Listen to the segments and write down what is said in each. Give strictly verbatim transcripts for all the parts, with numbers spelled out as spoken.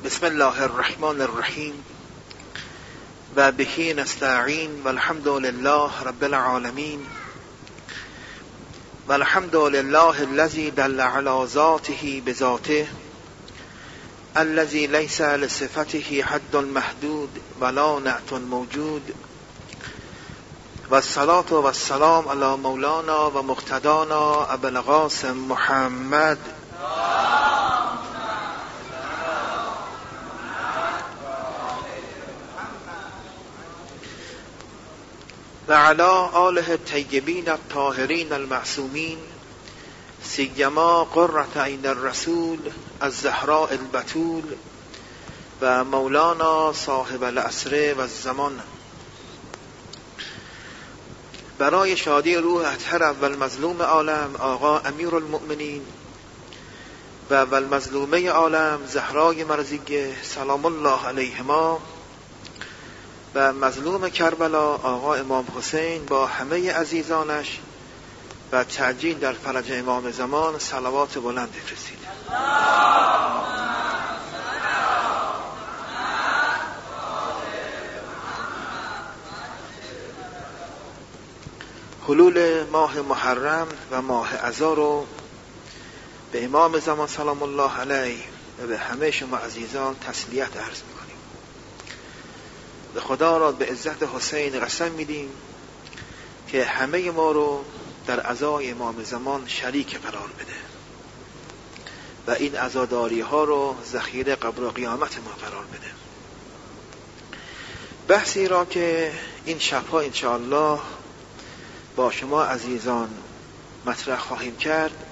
بسم الله الرحمن الرحیم و به نستعین و الحمد لله رب العالمین و الحمد لله الذی دل علی ذاته بذاته الذی لیس لصفته حد محدود ولا نعت موجود و الصلاة و السلام علی مولانا و مقتدانا ابو القاسم محمد و علی آله الطیبین الطاهرین المعصومین سیما قرة عین الرسول الزهراء البتول و مولانا صاحب العصر و الزمان. برای شادی روح اطهر و المظلوم عالم آقا امیر المؤمنین و المظلومه عالم زهرای مرضیه سلام الله علیهما و مظلوم کربلا آقا امام حسین با همه عزیزانش و تعجیل در فرج امام زمان صلوات بلند بفرستید. حلول ماه محرم و ماه عذار رو به امام زمان سلام الله علیه و به همه شما عزیزان تسلیت عرض میکنیم. به خدا را به عزت حسین قسم میدیم که همه ما رو در عزای امام زمان شریک قرار بده و این عزاداری ها رو ذخیره قبر و قیامت ما قرار بده. بحثی را که این شبها انشاءالله با شما عزیزان مطرح خواهیم کرد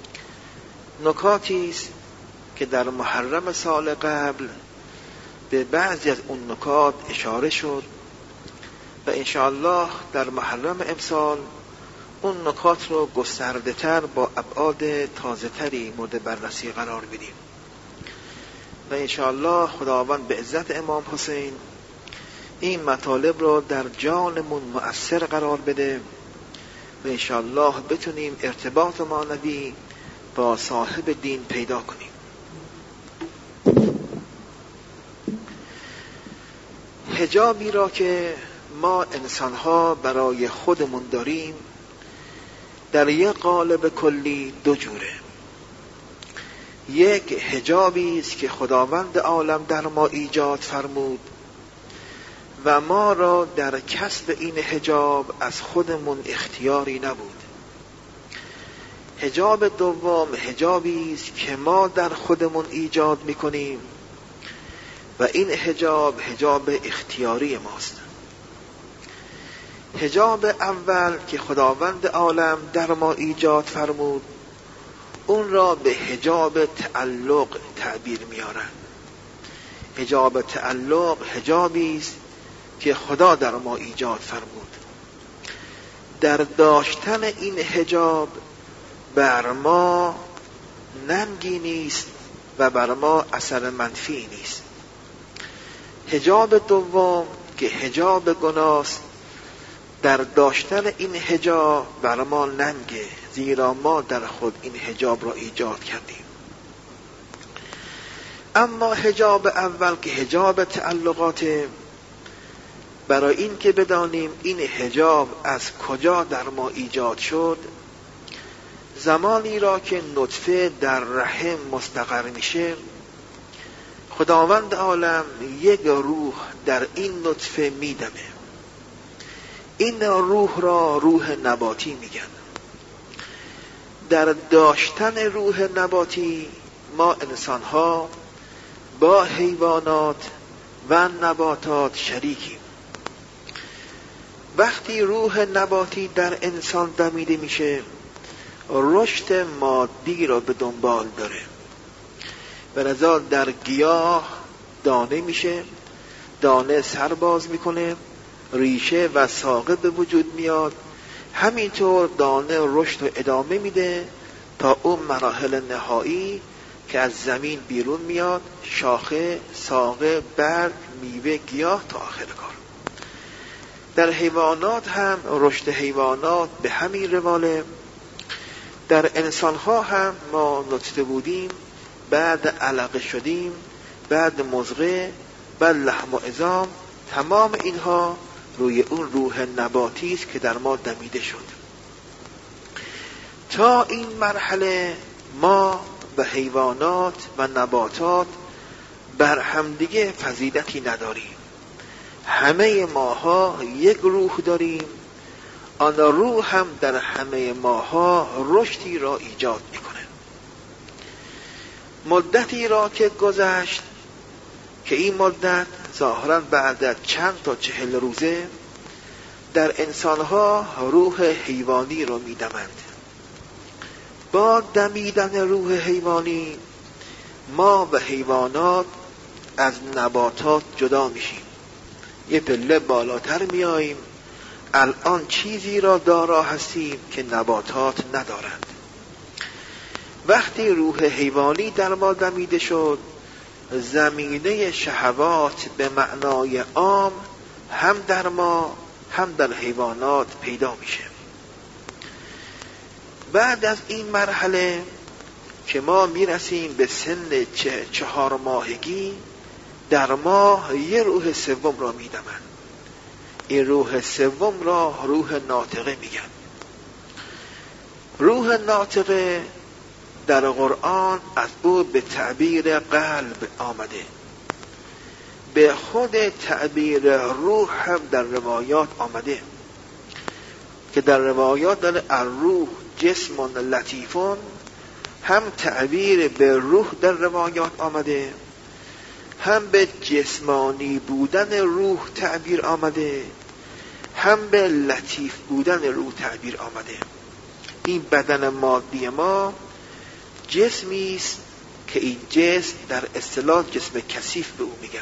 نکاتی است که در محرم سال قبل به بعضی از اون نکات اشاره شد و انشاءالله در محرم امسال اون نکات رو گسترده تر با ابعاد تازه تری مورد بررسی قرار بدیم و انشاءالله خداوند به عزت امام حسین این مطالب رو در جانمون مؤثر قرار بده و انشاءالله بتونیم ارتباط معنوی با صاحب دین پیدا کنیم. حجابی را که ما انسانها برای خودمون داریم در یک قالب کلی دو جوره. یک حجابی است که خداوند عالم در ما ایجاد فرمود و ما را در کسب این حجاب از خودمون اختیاری نبود. حجاب دوم حجابی است که ما در خودمون ایجاد میکنیم و این حجاب حجاب اختیاری ماست. حجاب اول که خداوند عالم در ما ایجاد فرمود اون را به حجاب تعلق تعبیر میارن. حجاب تعلق حجابی است که خدا در ما ایجاد فرمود. در داشتن این حجاب بر ما ننگی نیست و بر ما اثر منفی نیست. حجاب دوم که حجاب گناه است در داشتن این حجاب بر ما ننگه زیرا ما در خود این حجاب را ایجاد کردیم. اما حجاب اول که حجاب تعلقات، برای این که بدانیم این حجاب از کجا در ما ایجاد شد، زمانی را که نطفه در رحم مستقر میشه خداوند عالم یک روح در این نطفه میدمه. این روح را روح نباتی میگن. در داشتن روح نباتی ما انسانها با حیوانات و نباتات شریکیم. وقتی روح نباتی در انسان دمیده میشه رشد مادی را به دنبال داره و لذا در گیاه دانه میشه، دانه سرباز میکنه، ریشه و ساقه به وجود میاد، همینطور دانه رشد و ادامه میده تا اون مراحل نهایی که از زمین بیرون میاد، شاخه، ساقه، برگ، میوه، گیاه تا آخر کار. در حیوانات هم رشد حیوانات به همین رواله. در انسانها هم ما نطفه بودیم، بعد علقه شدیم، بعد مضغه، بعد لحم و عظام. تمام اینها روی اون روح نباتی است که در ما دمیده شد. تا این مرحله ما و حیوانات و نباتات بر همدیگه فضیلتی نداریم. همه ماها یک روح داریم، آن روح هم در همه ماها رشدی را ایجاد میکنه. مدتی را که گذشت که این مدت ظاهراً بعد از چند تا چهل روزه در انسانها روح حیوانی را میدمند. با دمیدن روح حیوانی ما و حیوانات از نباتات جدا میشیم، یه پله بالاتر میاییم. الان چیزی را دارا هستیم که نباتات ندارند. وقتی روح حیوانی در ما دمیده شد، زمینه شهوات به معنای عام هم در ما هم در حیوانات پیدا میشه. بعد از این مرحله که ما میرسیم به سن چه چهار ماهگی، در ما یه روح سوم را میدمند. این روح سوم را روح ناطقه میگن. روح ناطقه در قرآن از او به تعبیر قلب آمده. به خود تعبیر روح هم در روایات آمده که در روایات داره الروح جسم لطیفون، هم تعبیر به روح در روایات آمده، هم به جسمانی بودن روح تعبیر آمده، هم به لطیف بودن روح تعبیر آمده. این بدن مادی ما جسمی است که این جسم در اصطلاح جسم کثیف به او میگن.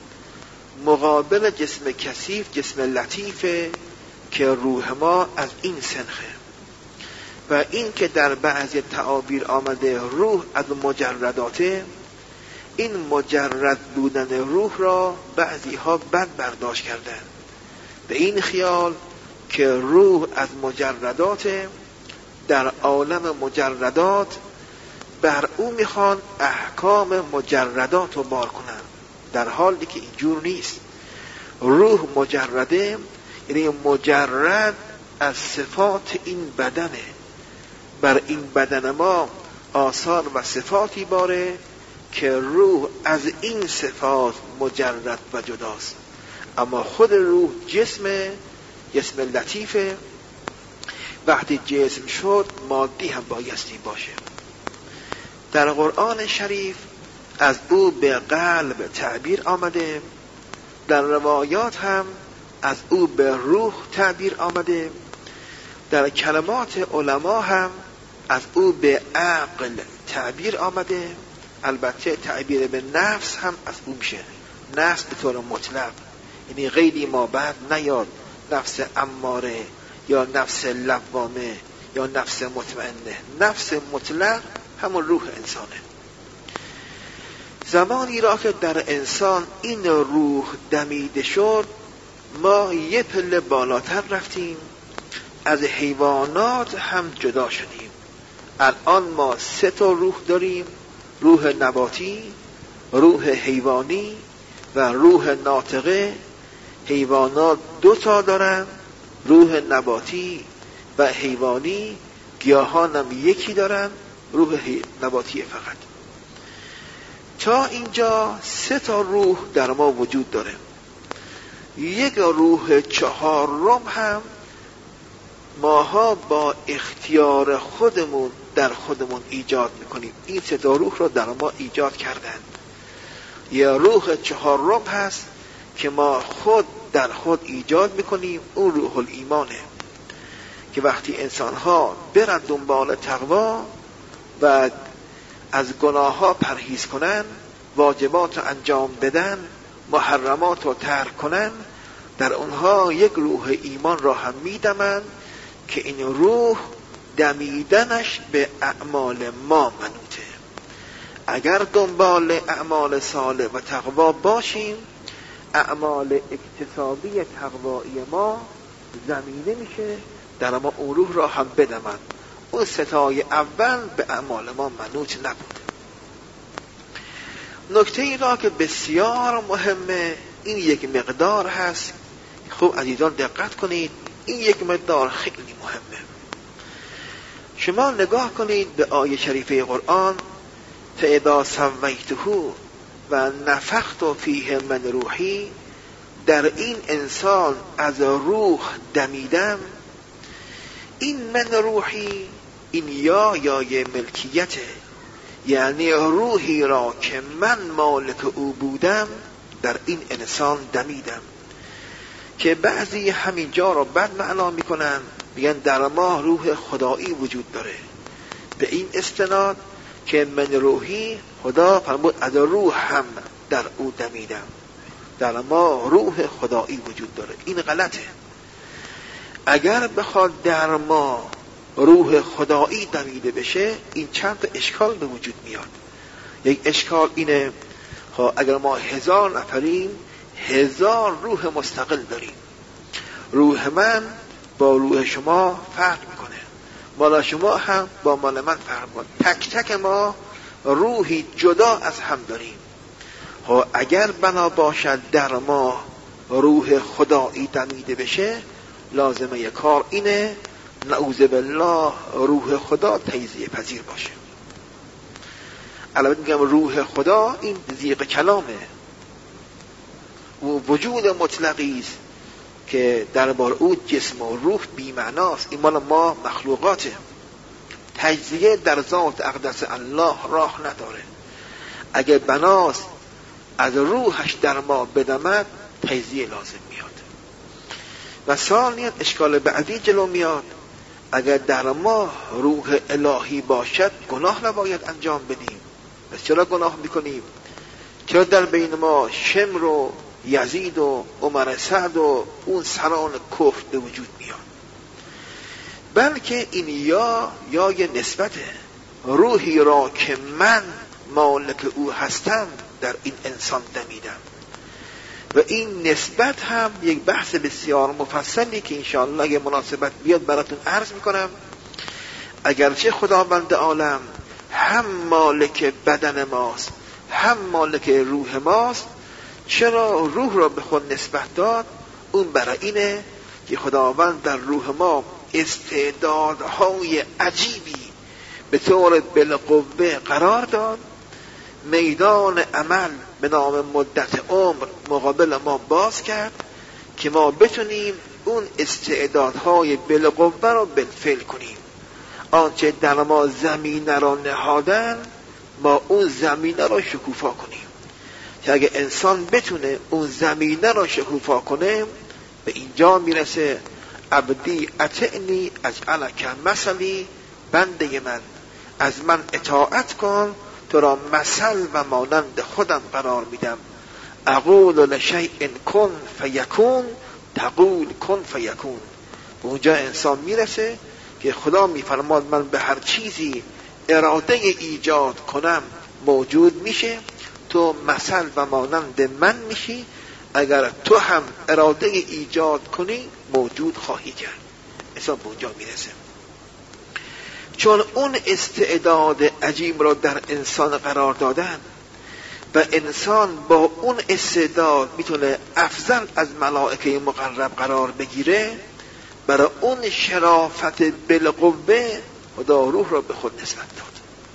مقابل جسم کثیف جسم لطیفه که روح ما از این سنخه. و این که در بعضی تعابیر آمده روح از مجرداته، این مجرد بودن روح را بعضی ها بد برداشت کردن به این خیال که روح از مجرداته، در عالم مجردات بر او میخوان احکام مجردات رو بار کنن، در حالی که اینجور نیست. روح مجرده، یعنی مجرد از صفات این بدنه. بر این بدن ما آثار و صفاتی باره که روح از این صفات مجرد و جداست. اما خود روح جسم جسم لطیفه. وقتی جسم شد مادی هم بایستی باشه. در قرآن شریف از او به قلب تعبیر آمده، در روایات هم از او به روح تعبیر آمده، در کلمات علما هم از او به عقل تعبیر آمده. البته تعبیر به نفس هم از او میشه، نفس به طور مطلق، یعنی غیری ما بعد نیاد، نفس اماره یا نفس لوامه یا نفس مطمئنه. نفس مطلق همون روح انسانه. زمانی را که در انسان این روح دمیده شد، ما یه پله بالاتر رفتیم، از حیوانات هم جدا شدیم. الان ما سه تا روح داریم: روح نباتی، روح حیوانی و روح ناطقه. حیوانات دو تا دارن، روح نباتی و حیوانی. گیاهان هم یکی دارن، روح نباتی فقط. تا اینجا سه تا روح در ما وجود داره. یک روح چهارم هم ماها با اختیار خودمون در خودمون ایجاد میکنیم. این سه تا روح رو در ما ایجاد کردن. یه روح چهارم هست که ما خود در خود ایجاد میکنیم، اون روح الایمانه که وقتی انسانها برن دنبال تقوا و از گناه ها پرهیز کنن، واجبات رو انجام بدن، محرمات رو ترک کنن، در اونها یک روح ایمان را هم میدمن که این روح دمیدنش به اعمال ما منوطه. اگر دنبال اعمال صالح و تقوا باشیم، اعمال اکتسابی تقوایی ما زمینه میشه در ما اون روح را هم بدمن. اون ستای اول به اعمال ما منوط نبود. نکته ای را که بسیار مهمه، این یک مقدار هست. خوب عزیزان دقت کنید، این یک مقدار خیلی مهمه. شما نگاه کنید به آیه شریفه قرآن، فاذا سویته و نفخت فیه من روحی، در این انسان از روح دمیدم. این من روحی، این یا یای ملکیته، یعنی روحی را که من مالک او بودم در این انسان دمیدم. که بعضی همین جا را بد معنا میکنن، میگن در ما روح خدایی وجود داره، به این استناد که من روحی، خدا فرمود از روح هم در او دمیدم، در ما روح خدایی وجود داره. این غلطه. اگر بخواد در ما روح خدایی دمیده بشه، این چند تا اشکال به وجود میاد. یک اشکال اینه، خب اگر ما هزار نفریم، هزار روح مستقل داریم، روح من با روح شما فرق میکنه، مال شما هم با مال من فرق میکنه، تک تک ما روحی جدا از هم داریم. خب اگر بنا باشد در ما روح خدایی دمیده بشه، لازمه یک کار اینه نعوذ بالله روح خدا تجزیه پذیر باشه. البته میگم روح خدا، این ضیق کلامه، و وجود مطلقی است که درباره او جسم و روح بی معناست. این مال ما مخلوقاته، تجزیه در ذات اقدس الله راه نداره. اگه بناست از روحش در ما بدمد، تجزیه لازم میاد. و ثانیاً اشکال بعدی جلو میاد، اگر در ما روح الهی باشد گناه نباید انجام بدیم. پس چرا گناه میکنیم؟ چرا در بین ما شمر و یزید و عمر سعد و اون سران کفر به وجود میاد؟ بلکه این یا یا یه نسبته، روحی را که من مالک او هستم در این انسان دمیدم. و این نسبت هم یک بحث بسیار مفصلی که انشاءالله اگه مناسبت بیاد براتون عرض میکنم. اگرچه خداوند عالم هم مالک بدن ماست، هم مالک روح ماست، چرا روح را به خود نسبت داد؟ اون برای اینه که خداوند در روح ما استعدادهای عجیبی به طور بالقوه قرار داد، میدان عمل به نام مدت عمر مقابل ما باز کرد که ما بتونیم اون استعدادهای بالقوه را بالفعل کنیم. آنچه در ما زمینه را نهادن، ما اون زمینه را شکوفا کنیم. که اگه انسان بتونه اون زمینه را شکوفا کنه، به اینجا میرسه عبدی اطعنی اجعلک مثلی، بنده من از من اطاعت کن، تو را مثل و مانند خودم قرار میدم. اقول لشیء کن فیکون، تقول کن فیکون. اونجا انسان میرسه که خدا میفرماد من به هر چیزی اراده ایجاد کنم موجود میشه، تو مثل و مانند من میشی، اگر تو هم اراده ایجاد کنی موجود خواهی کرد. انسان به اونجا میرسه. چون اون استعداد عجیب را در انسان قرار دادن و انسان با اون استعداد میتونه افضل از ملائکه مقرب قرار بگیره، برای اون شرافت بالقوه خدا روح را به خود نسبت داد.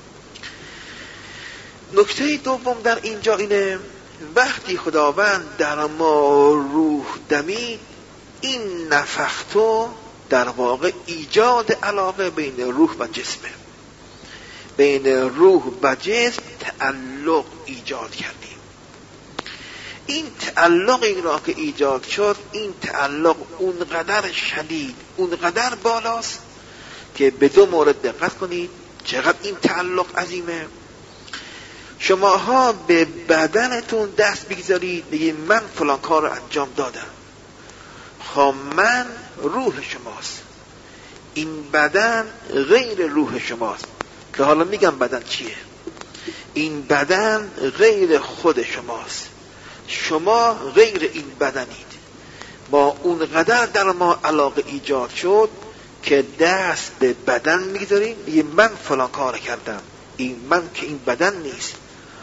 نکته دوم در اینجا اینه، وقتی خداوند در ما روح دمید، این نفختو در واقع ایجاد علاقه بین روح و جسمه، بین روح و جسم تعلق ایجاد کردیم. این تعلقی را که ایجاد شد، این تعلق اونقدر شدید، اونقدر بالاست که به دو مورد دقت کنید چقدر این تعلق عظیمه. شماها به بدنتون دست بگذارید، بگید من فلان کار رو انجام دادم. خب من روح شماست، این بدن غیر روح شماست، که حالا میگم بدن چیه. این بدن غیر خود شماست، شما غیر این بدنید. با اونقدر در ما علاقه ایجاد شد که دست به بدن میگذاریم، میگه من فلان کار کردم، این من که این بدن نیست.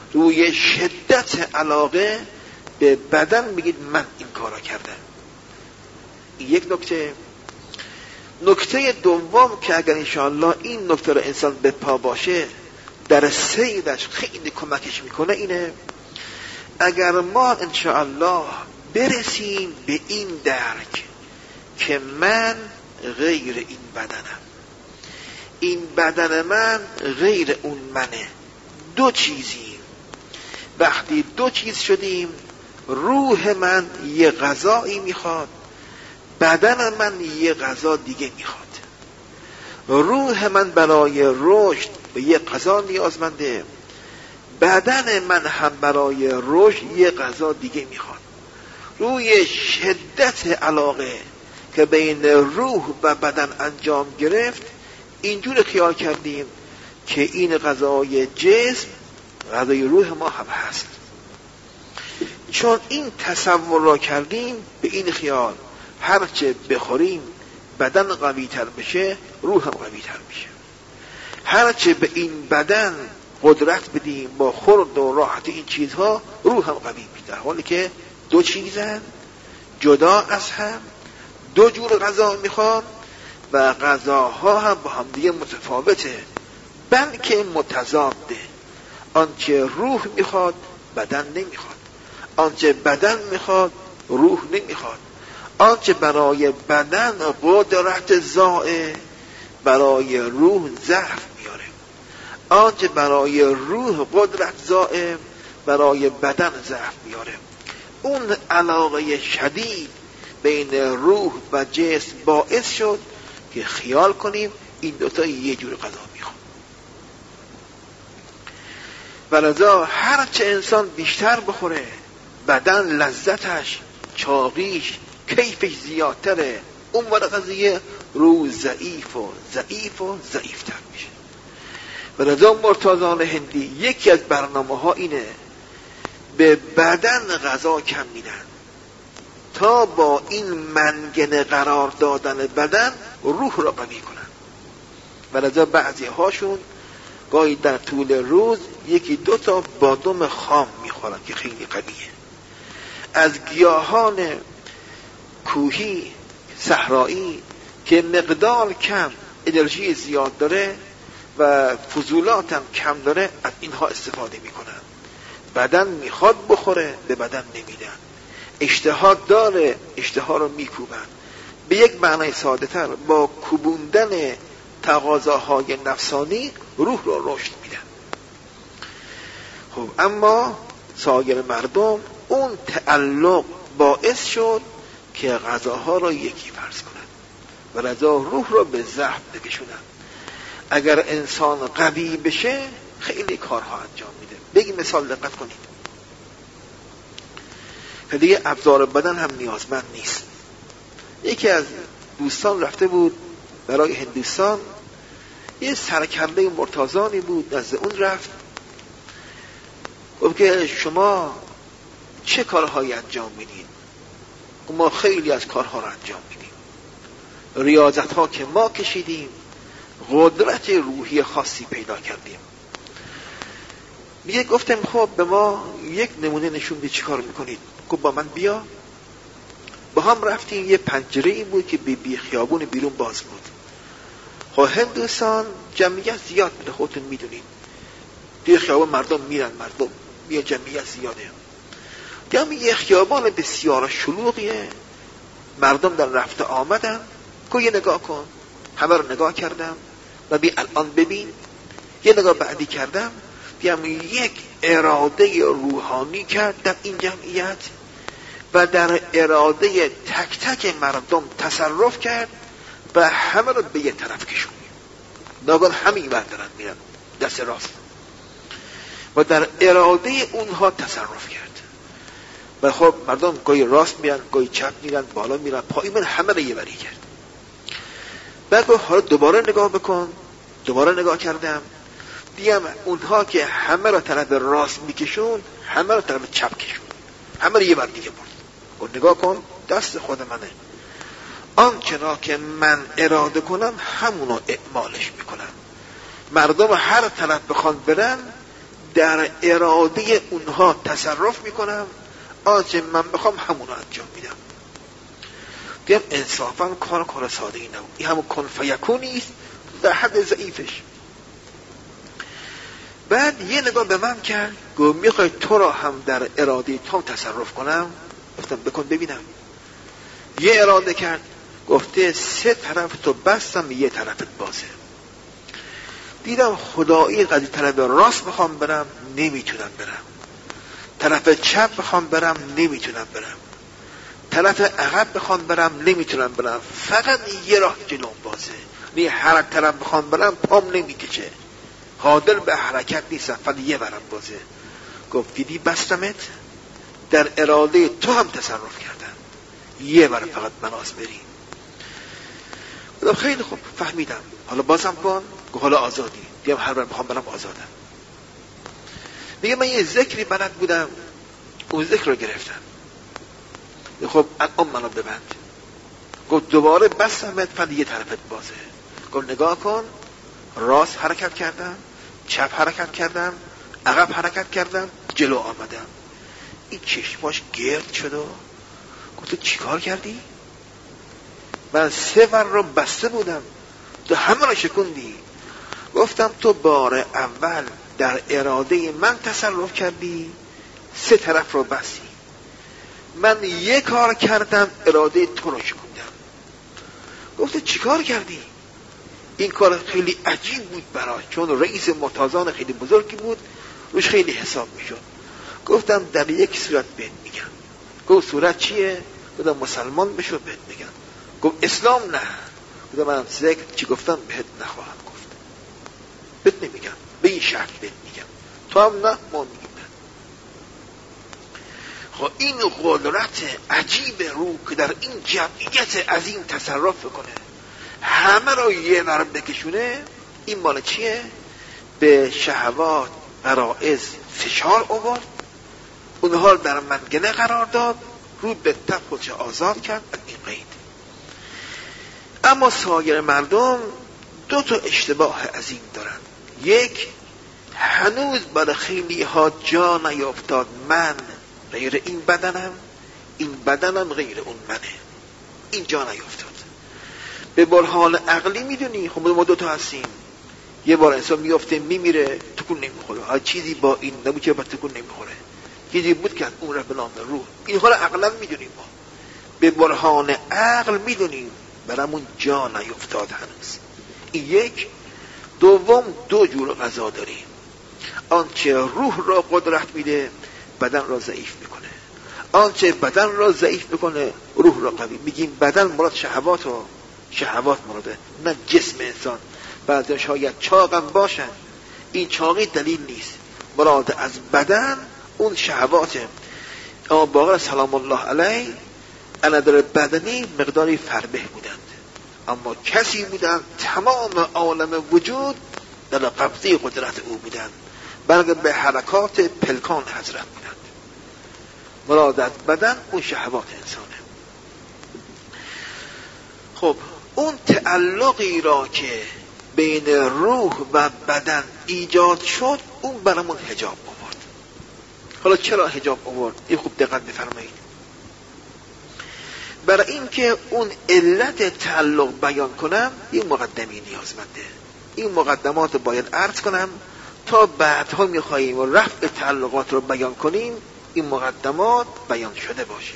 روی شدت علاقه به بدن میگید من این کارا کردم. این یک نکته. نکته دوم که اگر انشاءالله این نکته رو انسان به پا باشه در سیرش خیلی کمکش میکنه اینه، اگر ما انشاءالله برسیم به این درک که من غیر این بدنم، این بدن من غیر اون منه، دو چیزی. وقتی دو چیز شدیم، روح من یه غذایی میخواد، بدن من یه غذا دیگه میخواد. روح من برای رشد به یه غذا نیازمنده، بدن من هم برای رشد یه غذا دیگه میخواد. روی شدت علاقه که بین روح و بدن انجام گرفت، اینجور خیال کردیم که این غذای جسم غذای روح ما هم هست. چون این تصور را کردیم، به این خیال هرچه بخوریم بدن قوی تر بشه، روح هم قوی تر میشه. هرچه به این بدن قدرت بدیم با خورد و راحت این چیزها، روح هم قوی میشه. در حالی که دو چیزن جدا از هم، دو جور غذا میخوان و غذاها هم با هم دیگه متفاوته، بلکه متضاده. آنچه روح میخواد بدن نمیخواد، آنچه بدن میخواد روح نمیخواد. آنچه برای بدن قدرت زائه، برای روح ضعف میاره. آنچه برای روح قدرت زائه، برای بدن ضعف میاره. اون علاقه شدید بین روح و جسم باعث شد که خیال کنیم این دوتا یه جور غذا میخواد. ولذا هرچه انسان بیشتر بخوره، بدن لذتش، چاقیش، کیفش زیادتره، اون وقت قضیه روح ضعیف و ضعیف و ضعیفتر میشه. ولذا مرتضان هندی یکی از برنامه ها اینه به بدن غذا کم میدن تا با این منگنه قرار دادن بدن روح را قوی کنن. ولذا بعضی هاشون گاهی در طول روز یکی دو تا بادام خام میخورن که خیلی قویه. از گیاهان کوهی صحرایی که مقدار کم انرژی زیاد داره و فضولات هم کم داره، از اینها استفاده میکنن. بدن میخواد بخوره، به بدن نمیدن. اشتها داره، اشتها رو میکوبن. به یک معنای ساده تر، با کوبوندن تقاضاهای نفسانی روح رو رشد میدن. خب اما سایر مردم اون تعلق باعث شد که غذاها را یکی فرض کنن و لذا روح را به ضعف بکشونن. اگر انسان قوی بشه خیلی کارها انجام میده. بگی مثال دقت کنید که دیگه ابزار بدن هم نیازمند نیست. یکی از دوستان رفته بود برای هندوستان، یه سرکرده مرتازانی بود، نزد اون رفت، گفت که شما چه کارهایی انجام میدید؟ ما خیلی از کارها رو انجام میدیم، ریاضت ها که ما کشیدیم، قدرت روحی خاصی پیدا کردیم. میگه گفتم خب به ما یک نمونه نشون بدید چی کار میکنید. گفت با من بیا. با هم رفتیم. یه پنجره این بود که بی بی خیابون بیرون باز بود. خب هندوستان جمعیت زیاد میده، خودتون میدونید توی خیابون مردم میرن، مردم بیا جمعیت زیاده. دیدم یه خیابان بسیار شلوغیه، مردم در رفته آمدن. که یه نگاه کن. همه رو نگاه کردم و بی الان ببین. یه نگاه بعدی کردم، دیدم یک اراده روحانی کرد در این جمعیت و در اراده تک تک مردم تصرف کرد و همه رو به یه طرف کشوند. ناگهان همین بردارن میرن دست راست و در اراده اونها تصرف کرد. و خب مردم گاهی راست میرن، گاهی چپ میرن، بالا میرن، پایین میرن، همه رو یه بری کرد. بعد گفت حالا دوباره نگاه بکن. دوباره نگاه کردم، دیدم اونها که همه رو طرف راست میکشون، همه رو طرف چپ کشون، همه رو یه بر دیگه برد. گفت نگاه کن، دست خود منه، آنچه را که من اراده کنم همونو اعمالش میکنم. مردم هر طرف بخوان برن، در اراده اونها تصرف میکنم، آنچه من بخوام همون رو انجام میدم. دیگه انصافا کار کار ساده ای نبود. این همون کن فیکونی است در حد ضعیفش. بعد یه نگاه به من کرد، گفت میخوای تو را هم در اراده تو تصرف کنم؟ گفتم بکن ببینم. یه اراده کرد، گفته سه طرف تو بستم، یه طرفت بازه. دیدم خدایی قضیه طرف راست بخوام برم نمیتونم برم، طرف چپ بخوام برم نمیتونم برم، طرف عقب بخوام برم نمیتونم برم، فقط یه راه جلوم بازه. یه هر طرف بخوام برم پام نمیکشه، قادر به حرکت نیستم، فقط یه برم بازه. گفت دیدی بستمت، در اراده تو هم تصرف کردم، یه بر فقط مناس بری. گفتم خیلی خوب فهمیدم، حالا بازم کن. گفت حالا آزادی. دیگه هر بر بخوام برم آزادم. میگه من یه ذکری بلد بودم، اون ذکر رو گرفتم. خب الان منو ببند. گفت دوباره بستمت، فقط یه طرفت بازه. گفت نگاه کن، راست حرکت کردم، چپ حرکت کردم، عقب حرکت کردم، جلو آمدم. این چشماش گرد شد و گفت تو چی کار کردی؟ من سه ور رو بسته بودم، تو همه رو شکوندی. گفتم تو بار اول در اراده من تصرف کردی، سه طرف رو بستی. من یک کار کردم، اراده تو رو شکوندم. گفت چی کار کردی؟ این کار خیلی عجیب بود برای، چون رئیس مرتضان خیلی بزرگی بود، روش خیلی حساب میشد. گفتم در یک صورت بهت میگم. گفت صورت چیه؟ گفتم مسلمان بشو بهت میگم. گفت اسلام نه. گفتم من ذکر چی گفتم بهت نخواهم گفت، بهت نمیگم، به این شکل بهت میگم، تو هم نه ما میگیم نه. خب این قدرت عجیب روح که در این جمعیت عظیم تصرف کنه، همه رو یه ور بکشونه، این مال چیه؟ به شهوات غرائز فشار آورد، اونها رو در منگنه قرار داد، رو به تپ خودش آزاد کرد از این قید. اما سایر مردم دو تا اشتباه عظیم دارن. یک، هنوز برای خیلی ها جا نیافتاد من غیر این بدنم، این بدنم غیر اون منه. این جا نیافتاد. به برهان عقلی میدونی خب ما دو تا هستیم. یه بار انسان میافته میمیره، تکون نمیخوره. هر چیزی با این نبود که با تکون نمیخوره، چیزی بود که اون را به نام روح. اینها را عقلا میدونیم، ما به برهان عقل میدونیم، برامون جا نیفتاد هنوز. این یک. دوم، دو جور غذا داریم. آنچه روح را قدرت میده بدن را ضعیف میکنه، آنچه بدن را ضعیف میکنه روح را قوی. میگیم بدن مراد شهوات و شهوات مراده، نه جسم انسان. بعضی شاید چاقم باشن، این چاقی دلیل نیست، مراد از بدن اون شهواته. اما باقر سلام الله علیه انادر بدنی مقداری فربه بودند، اما کسی بودند تمام عالم وجود در قبضه قدرت او بودند، بلکه به حرکات پلکان حضرت بودند. مراد از بدن اون شهوات انسانه. خب اون تعلقی را که بین روح و بدن ایجاد شد، اون برامون حجاب آورد. حالا چرا حجاب آورد؟ این خوب دقت بفرمایید. برای این که اون علت تعلق بیان کنم، این مقدمی نیازمنده. این مقدمات رو باید عرض کنم تا بعدها میخواییم و رفع تعلقات رو بیان کنیم، این مقدمات بیان شده باشه.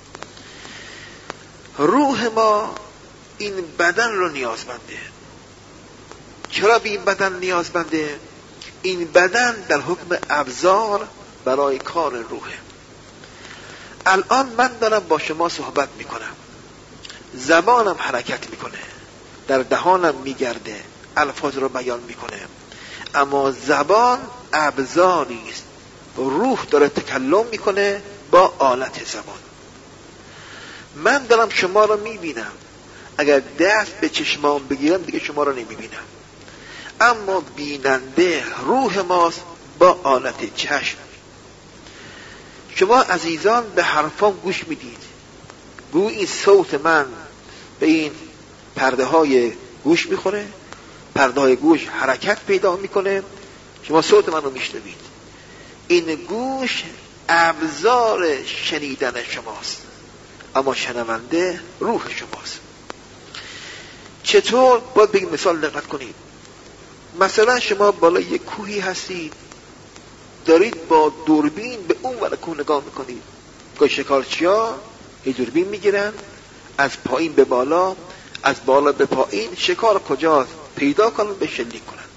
روح ما این بدن رو نیازمنده. چرا به این بدن نیازمنده؟ این بدن در حکم ابزار برای کار روحه. الان من دارم با شما صحبت میکنم، زبانم حرکت میکنه، در دهانم میگرده، الفاظ رو بیان میکنه، اما زبان ابزاری است. روح داره تکلم میکنه با آلت زبان. من دارم شما رو میبینم، اگر دست به چشمام بگیرم دیگه شما رو نمیبینم، اما بیننده روح ماست با آلت چشم. شما عزیزان به حرفان گوش میدید، گوی این صوت من به این پرده های گوش میخوره، پرده های گوش حرکت پیدا میکنه، شما صوت من رو میشنوید. این گوش ابزار شنیدن شماست، اما شنونده روح شماست. چطور؟ باید بگیم مثال دقت کنید. مثلا شما بالای یک کوهی هستید، دارید با دوربین به اون ور کوه نگاه میکنید. که شکارچی‌ها یه دوربین میگیرن، از پایین به بالا، از بالا به پایین شکار کجاست پیدا کنن، به شلیک کنن.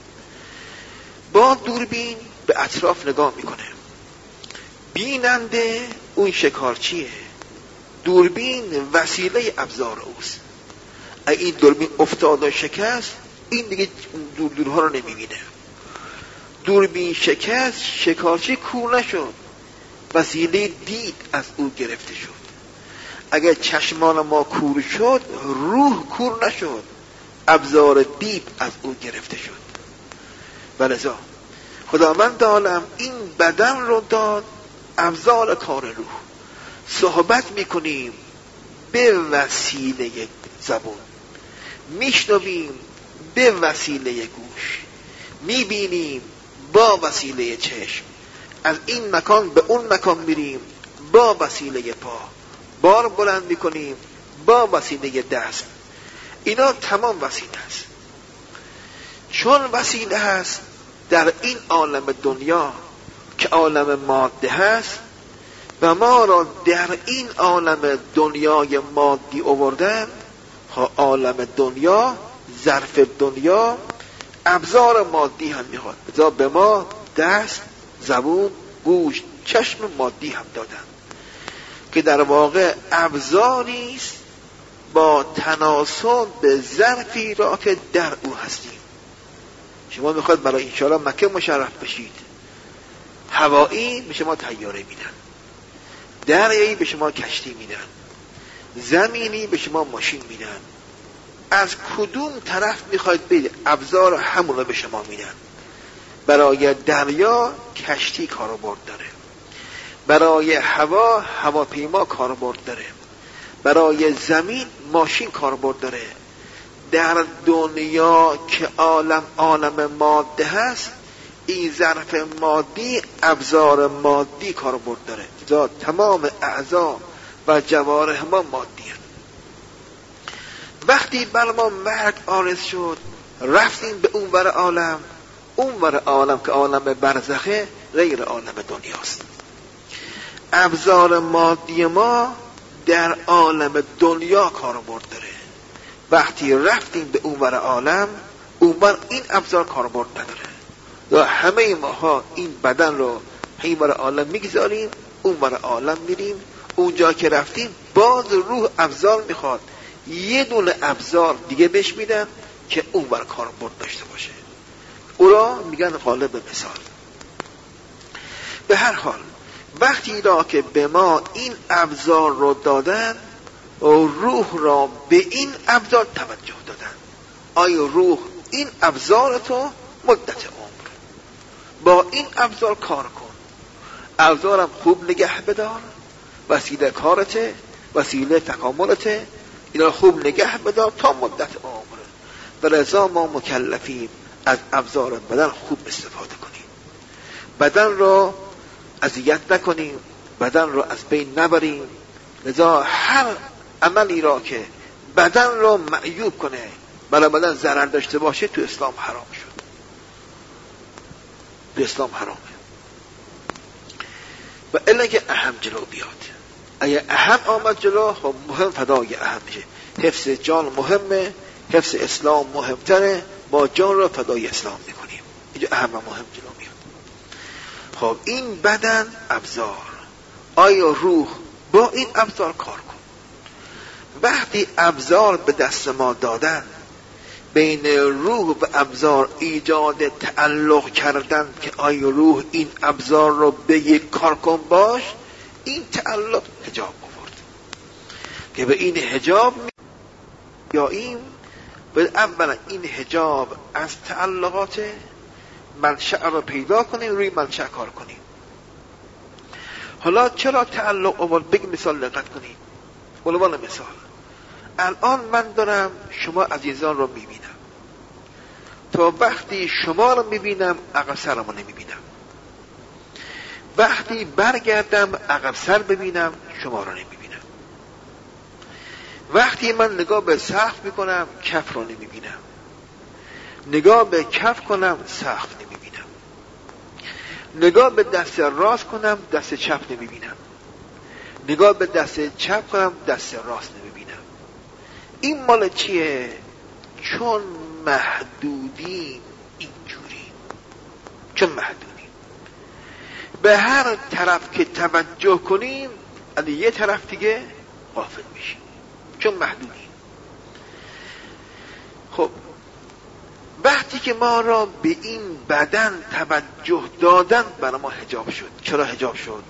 با دوربین به اطراف نگاه میکنه، بیننده اون شکارچیه، دوربین وسیله ابزار اوست. اگه این دوربین افتاد و شکست، این دیگه دور دورها رو نمیبینه. دوربین شکست، شکارچی کور نشد، وسیله دید از او گرفته شد. اگر چشمان ما کور شد، روح کور نشد، ابزار دید از او گرفته شد. ولذا خداوند عالم این بدن رو داد ابزار کار روح. صحبت میکنیم به وسیله زبون، میشنویم به وسیله گوش، میبینیم با وسیله چشم، از این مکان به اون مکان میریم با وسیله پا، بار بلند میکنیم با وسیله دست. اینا تمام وسیله است. چون وسیله هست در این عالم دنیا که عالم ماده هست و ما را در این عالم دنیای مادی آوردن، عالم دنیا، ظرف دنیا ابزار مادی هم میخواد. بذار به ما دست، زبون، گوش، چشم مادی هم دادن که در واقع ابزاری است با تناسب به ظرفی را که در او هستیم. شما میخواد برای انشاءالله مکه مشرف بشید، هوایی به شما طیاره میدن، دریایی به شما کشتی میدن، زمینی به شما ماشین میدن. از کدوم طرف میخواید برید؟ ابزار همون رو به شما میدن. برای دریا کشتی کاربرد داره، برای هوا هواپیما کاربرد داره، برای زمین ماشین کاربرد داره. در دنیا که عالم عالم ماده هست، این ظرف مادی ابزار مادی کاربرد داره. تمام اعضا و جوارح ما مادی هست. وقتی بر ما مرگ عارض شد، رفتیم به اون ور عالم. اون ور عالم که عالم برزخه، غیر عالم دنیاست. ابزار مادی ما در عالم دنیا کاربرد داره. وقتی رفتیم به اون ور عالم، اون ور این ابزار کاربرد نداره. و همه ماها این بدن رو این ور عالم میگذاریم، اون ور عالم میریم. اونجا که رفتیم باز روح ابزار میخواد، یه دونه ابزار دیگه بهش میدن که اون ور کاربرد داشته باشه. او را میگن قالب مثال. به هر حال وقتی را که به ما این ابزار رو دادن، روح را به این ابزار توجه دادن. آیا روح این ابزار تو مدت عمر با این ابزار کار کن، ابزارم خوب نگه بدار، وسیله کارته، وسیله تکاملته، اینا خوب نگه بدار تا مدت عمر. و لذا ما مکلفیم از ابزار بدن خوب استفاده کنیم، بدن را اذیت نکنیم، بدن را از بین نبریم. لذا هر عملی را که بدن را معیوب کنه، برای بدن ضرر داشته باشه، تو اسلام حرام شد. تو اسلام حرامه. و الا که اهم جلو بیاد. اگه اهم آمد جلو، خب مهم فدای اهم میشه. حفظ جان مهمه، حفظ اسلام مهمتره، با جان را فدای اسلام میکنیم. اینجا اهم و مهم جلو میاد. خب این بدن ابزار، آیا روح با این ابزار کار کن. وقتی ابزار به دست ما دادن، بین روح و ابزار ایجاد تعلق کردن که آیا روح این ابزار رو به یک کار کن باش، این تعلق حجاب آورد که به این حجاب می... یا این به اولا این حجاب از تعلقات منشأ رو پیدا کنیم، روی منشأ کار کنیم. حالا چرا تعلق آورد؟ بگیم مثال دقت کنیم. عنوان مثال، الان من دارم شما عزیزان رو میبینم، تا وقتی شما رو میبینم عقل سرمو نمیبینم. وقتی برگردم عقب سر ببینم شما را نمیبینم. وقتی من نگاه به سقف میکنم کف را نمیبینم. نگاه به کف کنم سقف نمیبینم. نگاه به دست راست کنم دست چپ نمیبینم. نگاه به دست چپ کنم دست راست نمیبینم. این مال چیه؟ چون محدودیم اینجوری، چون محدودیم به هر طرف که توجه کنیم از یه طرف دیگه غافل میشیم، چون محدودیم. خب وقتی که ما را به این بدن توجه دادن برای ما حجاب شد. چرا حجاب شد؟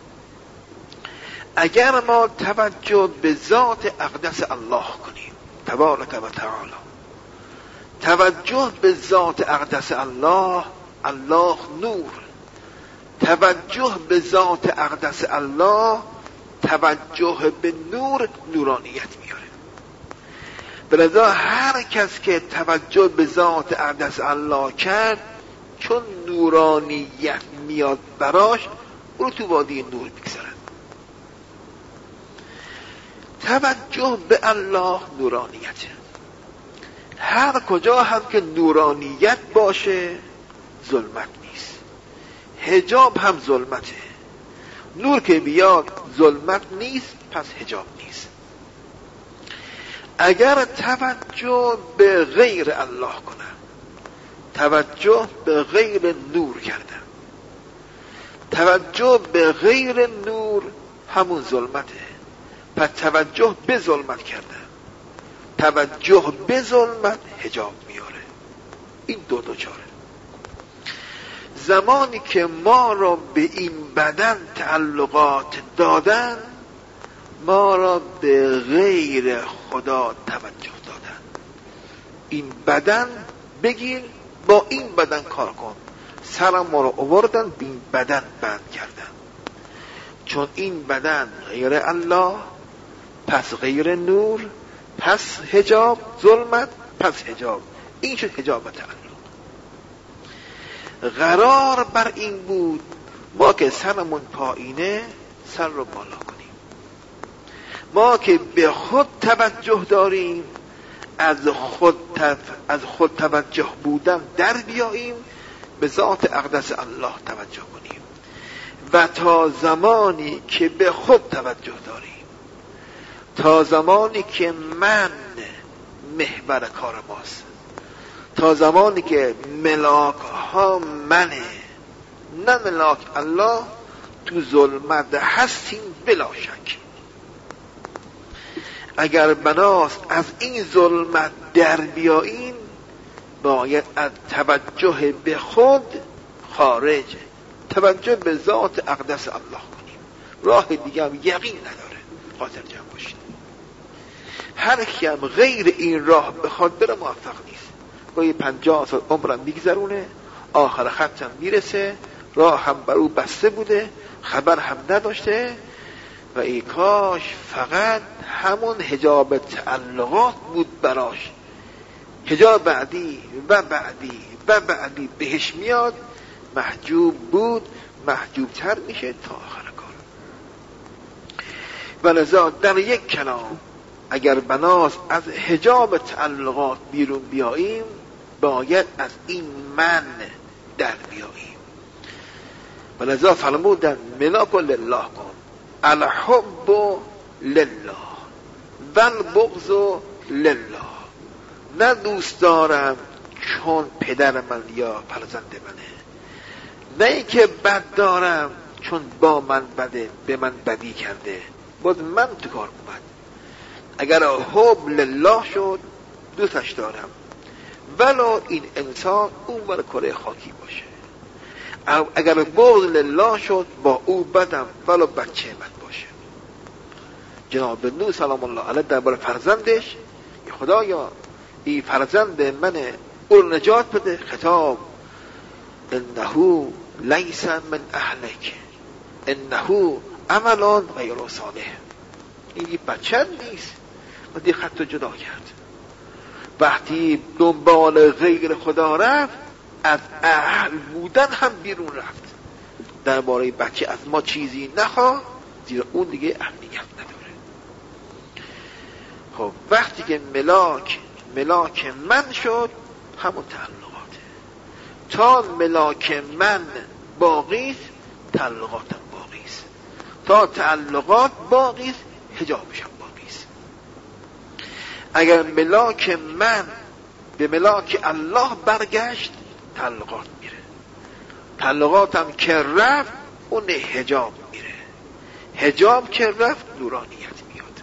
اگر ما توجه به ذات اقدس الله کنیم تبارک و تعالی، توجه به ذات اقدس الله، الله نور، توجه به ذات اقدس الله، توجه به نور، نورانیت میاره. بلذا هر کس که توجه به ذات اقدس الله کرد چون نورانیت میاد براش، او تو وادی نور میگذرد. توجه به الله نورانیته. هر کجا هم که نورانیت باشه ظلمت نیست. حجاب هم ظلمته. نور که بیاد ظلمت نیست، پس حجاب نیست. اگر توجه به غیر الله کنم، توجه به غیر نور کردم، توجه به غیر نور همون ظلمته، پس توجه به ظلمت کردم. توجه به ظلمت حجاب میاره. این دو دو چاره. زمانی که ما را به این بدن تعلقات دادن، ما را به غیر خدا توجه دادن. این بدن بگیر، با این بدن کار کن. سرم ما را آوردن به این بدن بند کردن. چون این بدن غیر الله، پس غیر نور، پس حجاب، ظلمت، پس حجاب. این شد حجاب تعلق. قرار بر این بود ما که سرمون پایینه سر رو بالا کنیم. ما که به خود توجه داریم از خود تف... از خود توجه بودن در بیاییم، به ذات اقدس الله توجه کنیم. و تا زمانی که به خود توجه داریم، تا زمانی که من محور کار ماست، تا زمانی که ملاک ها منه نه ملاک الله، تو ظلمت هستیم بلا شک. اگر بناست از این ظلمت در بیاییم، باید از توجه به خود خارج توجه به ذات اقدس الله کنیم. راه دیگه هم یقین نداره. خاطر جمع باشید. هر کی هم غیر این راه بخواد بره موفق نیست. گاهی پنجاه سال عمرم میگذرونه، آخر خطم میرسه، راه هم بر او بسته بوده، خبر هم نداشته و ای کاش فقط همون حجاب تعلقات بود براش. حجاب بعدی و بعدی و بعدی بهش میاد، محجوب بود، محجوب تر میشه تا آخر کار. ولذا در یک کلام اگر بناست از حجاب تعلقات بیرون بیاییم، باید از این من در بیاییم. ولذا فرمودن ملاک لله کن، الحب لله والبغض لله. نه دوست دارم چون پدر من یا فرزند منه، نه ای که بد دارم چون با من بده، به من بدی کرده، باز من تو کار اومد. اگر حب لله شد دوستش دارم، ولو این انسان اون بر کره خاکی باشه. اگر بغض لله شد با او بدم، ولو بچه من باشه. جناب نوح سلام الله علیه درباره فرزندش، خدایا این فرزند منه، او رو نجات بده. خطاب انه لیس من اهلک انه عمل غیر صالح. این بچه نیست. و دی خط رو جدا کرد. وقتی دنبال غیر خدا رفت، از اهل بودن هم بیرون رفت. درباره بچه از ما چیزی نخواه، زیرا اون دیگه امنیت نداره. خب وقتی که ملاک ملاک من شد، همون تعلقاته. تا ملاک من باقی است، تعلقاتم باقی است. تا تعلقات باقی است، حجابشم باقی است. اگر ملاک من به ملاک الله برگشت، تعلقات میره. تعلقاتم که رفت، اون حجاب میره. حجاب که رفت، نورانیت میاد.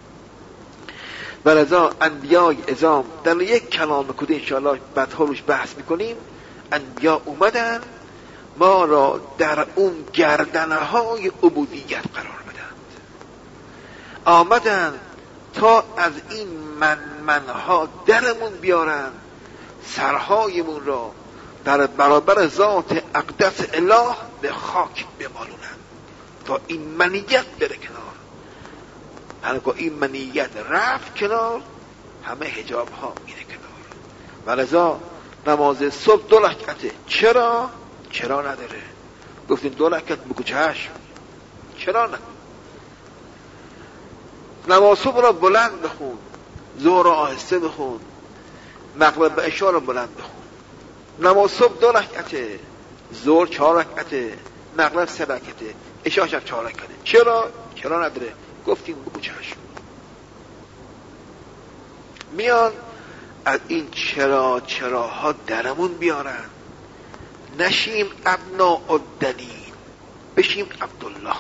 ولذا انبیاء اعظام در یک کلام کده انشاءالله بعدها روش بحث میکنیم، انبیاء اومدن ما را در اون گردنهای عبودیت قرار بدند. آمدن تا از این من منها درمون بیارن، سرهایمون را در برابر ذات اقدس اله به خاک بمالونن تا این منیت بره کنار. هرگاه این منیت رفت کنار، همه حجاب ها میره کنار. ولذا نماز صبح دو رکعته. چرا؟ چرا نداره؟ گفتیم دو رکعت بگو چشم. چرا نه؟ نماز صبح را بلند بخون، ظهر را آهسته بخون، مغرب و عشا را بلند بخون. نماز صبح دو رکعته، ظهر چهار رکعته، مغرب سه رکعته، عشا شب چهار رکعته. چرا؟ چرا نداره؟ گفتیم بگو چشم. میان از این چرا چراها درمون بیارن، نشیم ابناء الدلیل، بشیم عبدالله.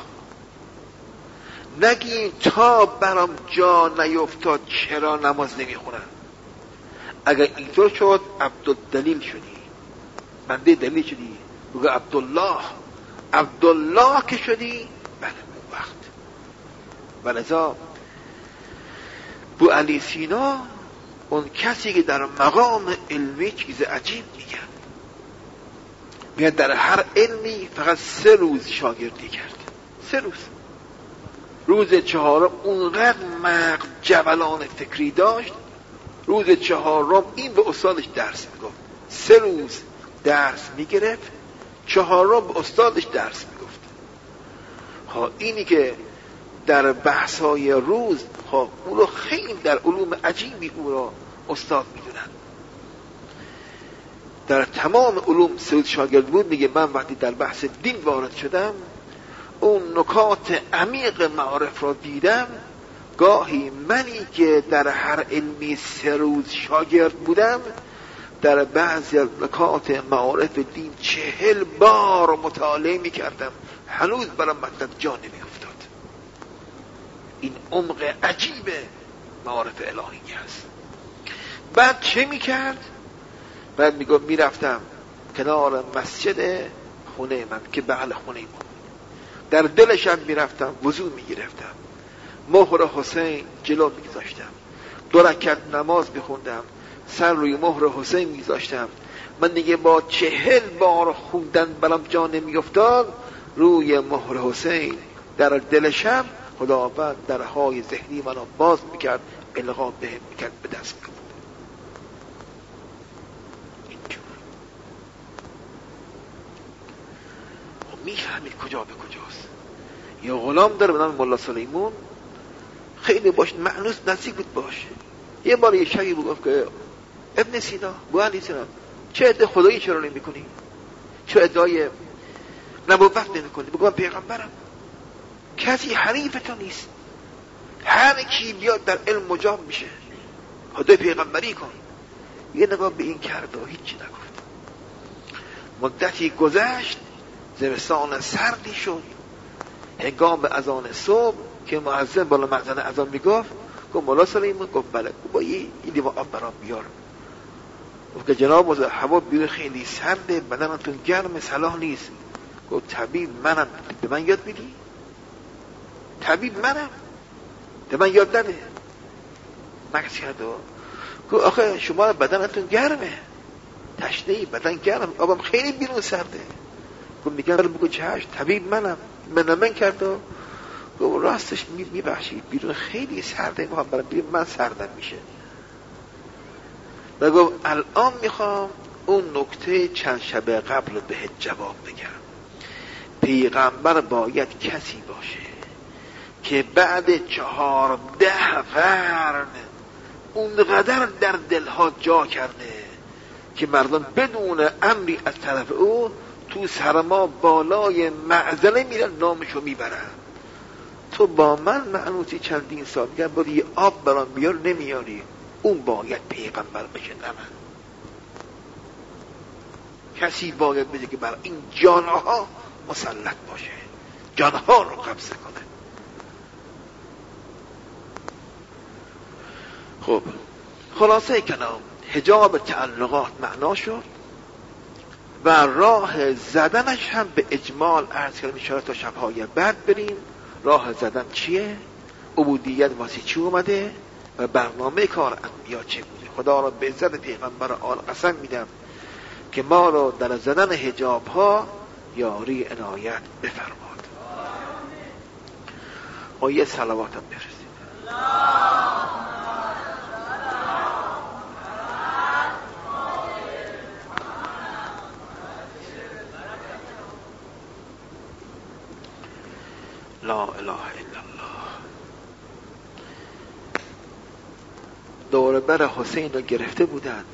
نگیم تا برام جا نیفتاد چرا نماز نمیخونن. اگر اینطور شد عبدالدلیل شدی، بنده دلیل شدی، بگو عبدالله. عبدالله که شدی، بله اون وقت. ولذا بو علی سینا اون کسی که در مقام علمی چیز عجیب میگن، میگن در هر علمی فقط سه روز شاگردی کرد. سه روز. روز چهارم اونقدر مغز جبلان فکری داشت، روز چهارم این به استادش درس میگفت. سه روز درس میگرفت، چهارم به استادش درس میگفت. ها اینی که در بحث‌های روز، ها اون رو خیلی در علوم عجیبی اون رو استاد میدونن. در تمام علوم سه شاگرد بود. میگه من وقتی در بحث دین وارد شدم، اون نکات عمیق معارف را دیدم. گاهی منی که در هر علمی سه روز شاگرد بودم، در بعضی از نکات معارف دین چهل بار مطالعه میکردم، هنوز برام مطلب جا نمیافتاد. این عمق عجیب معارف الهی هست. بعد چه میکرد؟ بعد میگم میرفتم کنار مسجد خونه من که بغل خونه من، در دلشم میرفتم وضو میگرفتم، مهر حسین جلو میگذاشتم، دو رکعت نماز میخوندم، سر روی مهر حسین میگذاشتم. من دیگه با چهل بار خوندن برام جا نمیافتاد، روی مهر حسین در دلشم خداوند درهای ذهنی منو باز میکرد، القا بهم میکرد، به دست میکرد. اینجور میفهمید کجا به کجاست. یه غلام داره به نام مولا سلیمون، خیلی باش معنوس نزدیک بود باشه. یه بار یه شبی بگفت که ابن سینا، بو علی سینا، چه ادعای خدایی چرا نمی کنی؟ چه ادعای نبوت نمی کنی؟ بگو من پیغمبرم، کسی حریف تو نیست، هر کی بیاد در علم مجاب میشه، خدای پیغمبری کن. یه نگاه به این کرد و هیچی نگفت. مدتی گذشت، زمستان سردی شد، هنگام اذان صبح که مؤذن بالا مأذن اذان میگفت، گفت مولا سلیمان، گفت بله، با یه لیوان آب برام بیار. گفت که جناب مولا هوا بیرون خیلی سرده، بدنتون گرم، صلاح نیست. گفت طبیب منم، به من یاد میدی؟ طبیب منم، به من یاد نده. مکس کرد و گفت آخه شما بدنتون گرمه، تشنه‌ای، بدن گرم، آبم خیلی بیرون سرده. گفت میگم بگو چشم، طبیب منم. من من کرد و گفت راستش میبخشید، بیرون خیلی سرده، میخوام برم بیرون، من سردم میشه. و گفت الان میخوام اون نکته چند شب قبل رو بهت جواب بگم. پیغمبر باید کسی باشه که بعد چهارده قرن اونقدر در دلها جا کرده که مردم بدون امری از طرف او تو سرما بالای معزله میرن نامشو میبرن. تو با من معنوسی چندین سال میگن باید یه آب برام بیار، نمیاری. اون باید پیغمبر بشه، نه من. کسی باید بشه که بر این جانها مسلط باشه، جانها رو قبضه کنه. خب خلاصه کلام، حجاب تعلقات معنا شد و راه زدنش هم به اجمال عرض کردم اشاره تا شبهای بعد بریم. راه زدن چیه؟ عبودیت واسه چی اومده و برنامه کار انبیا چه بوده. خدا را به عزت پیغمبر آل قسم میدم که ما را در زدن حجاب ها یاری عنایت بفرماد. و یه صلوات هم برسید. لا اله الا الله. دور بر حسین رو گرفته بودند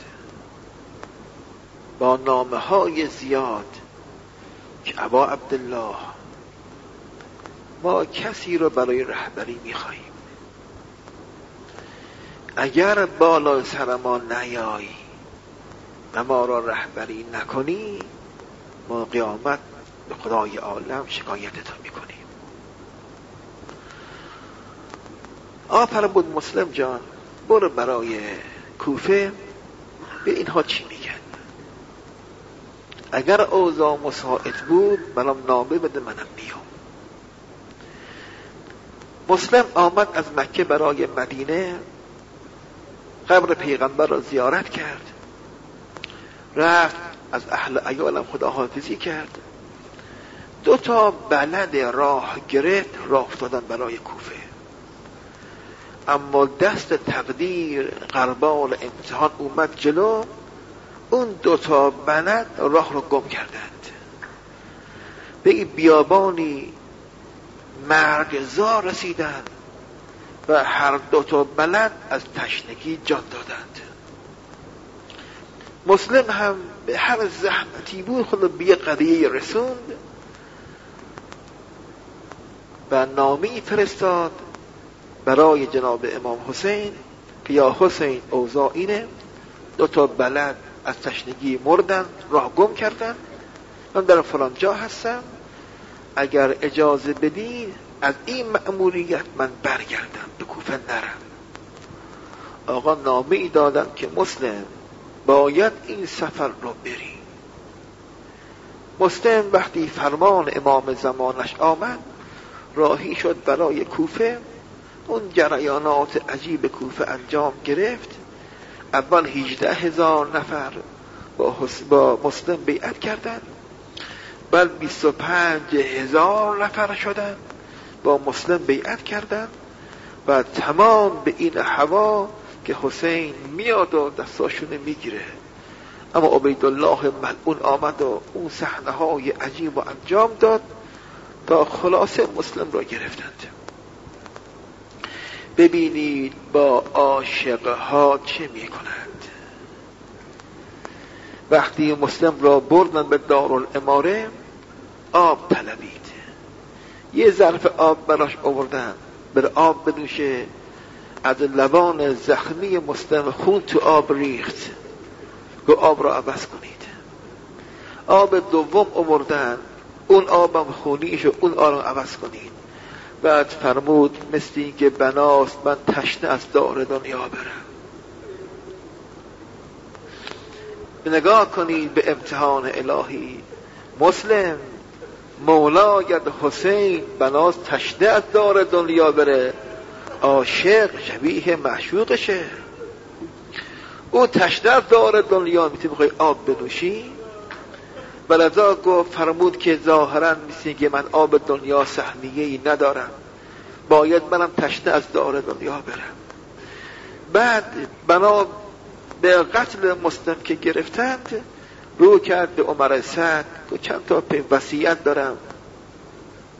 با نامه های زیاد که ابا عبدالله ما کسی رو برای رهبری میخواییم، اگر بالا سر ما نیایی و ما را رهبری نکنی ما قیامت به خدای عالم شکایتتو میکنیم. آفر بود مسلم جان برو برای کوفه به اینها چی میگن، اگر اوضاع مساعد بود برام نامه بده منم بیام. مسلم آمد از مکه برای مدینه، قبر پیغمبر را زیارت کرد، رفت از اهل عیالم خداحافظی کرد، دو تا بلد راه گرفت، راه افتادن برای کوفه. اما دست تقدیر غربال امتحان اومد جلو، اون دو تا بلد راه رو گم کردند. به این بیابانی مرگزار رسیدند و هر دو تا بلد از تشنگی جان دادند. مسلم هم به هر زحمتی بود خود به یه قضیه رسوند و نامه‌ای فرستاد برای جناب امام حسین که یا حسین اوضاع اینه، دو تا بلد از تشنگی مردن، راه گم کردن، من در فلان جا هستم، اگر اجازه بدین از این مأموریت من برگردم به کوفه نرم. آقا نامه ای دادن که مسلم باید این سفر رو بری. مسلم وقتی فرمان امام زمانش آمد راهی شد برای کوفه. اون جریانات عجیب کوفه انجام گرفت. اول هجده هزار نفر با, با مسلم بیعت کردند، بعد بیست و پنج هزار نفر شدن با مسلم بیعت کردند و تمام به این هوا که حسین میاد و دستاشونه میگیره. اما عبیدالله ملعون آمد و اون صحنه های عجیب و انجام داد تا خلاصه مسلم را گرفتند. ببینید با عاشقها چه میکنند. وقتی مسلم را بردن به دارالاماره آب طلبید، یه ظرف آب براش آوردن، بر آب بنوشه. از لبان زخمی مسلم خون تو آب ریخت، گو آب را عوض کنید. آب دوم آوردن، اون آبم خونیش و اون آب را عوض کنید. بعد فرمود مثل این که بناست من تشنه از دار دنیا برم. نگاه کنید به امتحان الهی. مسلم مولایت حسین بناست تشنه از دار دنیا بره، عاشق شبیه معشوقشه. او تشنه از دار دنیا میتونی بخوای آب بنوشی. بلذا گفت فرمود که ظاهرا مثل که من آب دنیا سهمیه‌ای ندارم، باید منم تشنه از دار دنیا برم. بعد بنا به قتل مسلم که گرفتند رو کرد به عمر سعد که چند تا وصیت دارم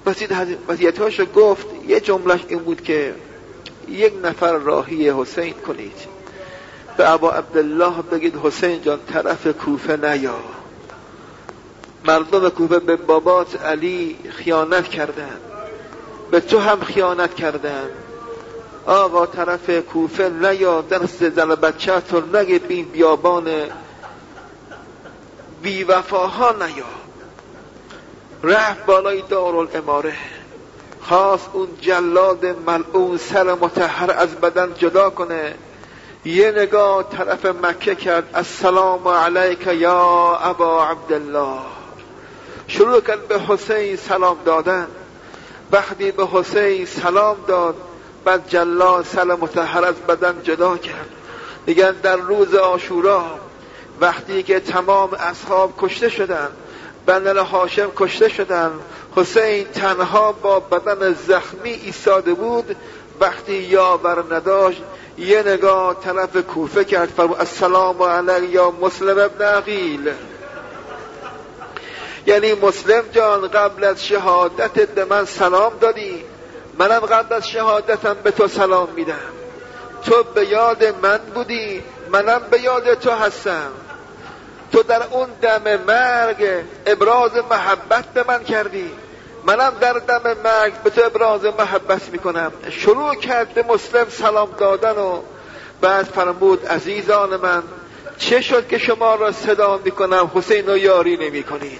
وصیت‌هاشو گفت. یه جملهش این بود که یک نفر راهی حسین کنید، به ابا عبدالله بگید حسین جان طرف کوفه نیا، مردم کوفه به بابات علی خیانت کردن، به تو هم خیانت کردن، آقا طرف کوفه نیا، درس زن بچه تو نگه، بین بیابان بی وفاها نیا. رفت بالای دارالاماره، خواست اون جلاد ملعون سر مطهر از بدن جدا کنه، یه نگاه طرف مکه کرد، السلام علیک یا ابا عبدالله، شروع کرد به حسین سلام دادن. وقتی به حسین سلام داد، بعد جلاد سر مطهر از بدن جدا کرد. میگن در روز عاشورا وقتی که تمام اصحاب کشته شدن، بنی هاشم کشته شدن، حسین تنها با بدن زخمی ایستاده بود. وقتی یاور نداشت، یه نگاه طرف کوفه کرد، فرمود السلام علیک یا مسلم ابن عقیل، یعنی مسلم جان قبل از شهادتت به من سلام دادی، منم قبل از شهادتم به تو سلام میدم. تو به یاد من بودی، منم به یاد تو هستم. تو در اون دم مرگ ابراز محبت به من کردی، منم در دم مرگ به تو ابراز محبت میکنم. شروع کرد به مسلم سلام دادن و بعد فرمود عزیزان من، چه شد که شما را صدا میکنم حسین رو یاری نمی کنید؟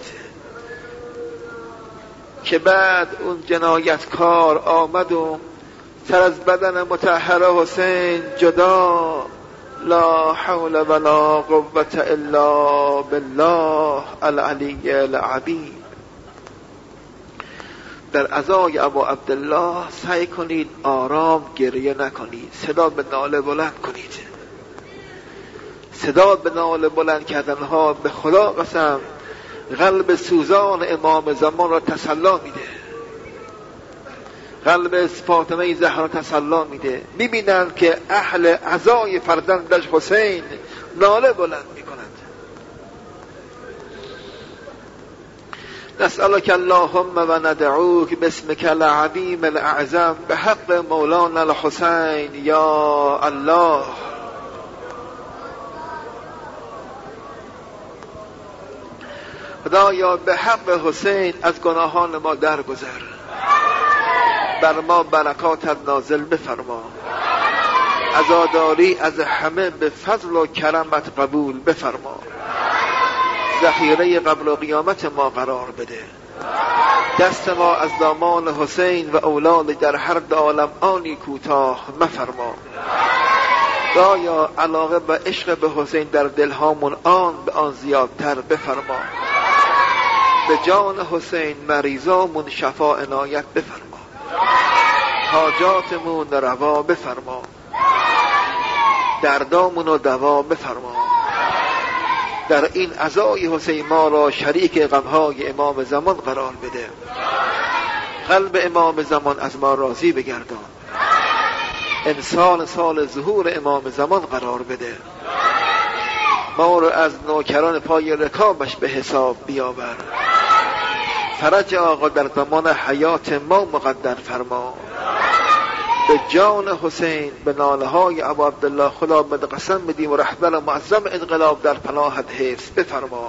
که بعد اون جنایتکار آمد و سر از بدن مطهر حسین جدا، لا حول ولا قوة الا بالله العلی العظیم. در عزای ابا عبدالله سعی کنید آرام گریه نکنید، صدا به ناله بلند کنید. صدا به ناله بلند کردنها به خدا قسم قلب سوزان امام زمان را تسلی میده، قلب فاطمه زهرا تسلی میده. میبینن که اهل عزای فرزندش حسین ناله بلند میکنند. نسألك اللهم و ندعوك باسمك العظیم الاعظم بحق مولانا الحسین یا الله. خدایا به حق حسین از گناهان ما درگذر، بر ما برکاتت نازل بفرما، عزاداری از همه به فضل و کرمت قبول بفرما، ذخیره قبل و قیامت ما قرار بده. دست ما از دامان حسین و اولاد در هر دو عالم آنی کوتاه مفرما. خدایا علاقه و عشق به حسین در دلهامون آن به آن زیادتر بفرما. به جان حسین مریضامون شفا عنایت بفرما، حاجاتمون روا بفرما، دردامون رو دوا بفرما. در این عزای حسین ما را شریک غمهای امام زمان قرار بده. قلب امام زمان از ما راضی بگردان. انسان سال ظهور امام زمان قرار بده. ما رو از نوکران پای رکابش به حساب بیاور. فرج آقا در زمان حیات ما مقدر فرما. به جان حسین به ناله های ابا عبدالله خدا بد قسم بدیم و رهبر معظم انقلاب در پناهت حفظ بفرما.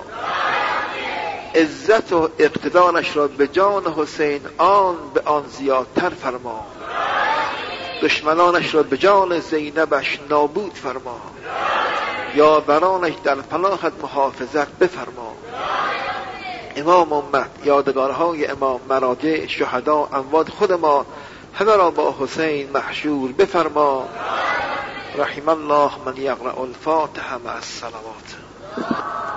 عزت و اقتدارش را به جان حسین آن به آن زیادتر فرما. دشمنانش را به جان زینبش نابود فرما. یاورانش در پناهت محافظت بفرما. امام امت، یادگارهای امام، مراجع، شهدا، اموات خود ما همه را با حسین محشور بفرما. رحم الله من یقرأ الفاتحه مع الصلوات.